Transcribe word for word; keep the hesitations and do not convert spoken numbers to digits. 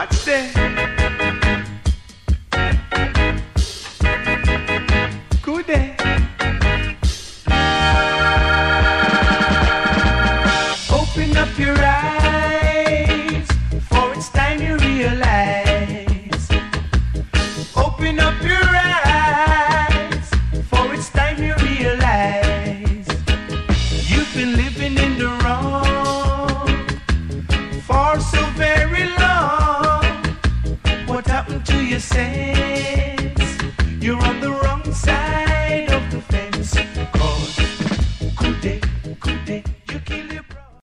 Watch that. Good day. Open up your eyes, for it's time you realize. Open up your